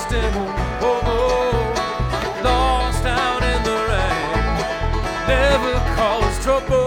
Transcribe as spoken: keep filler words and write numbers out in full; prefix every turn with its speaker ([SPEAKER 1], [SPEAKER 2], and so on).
[SPEAKER 1] drifting home, lost out in the rain, never cause trouble.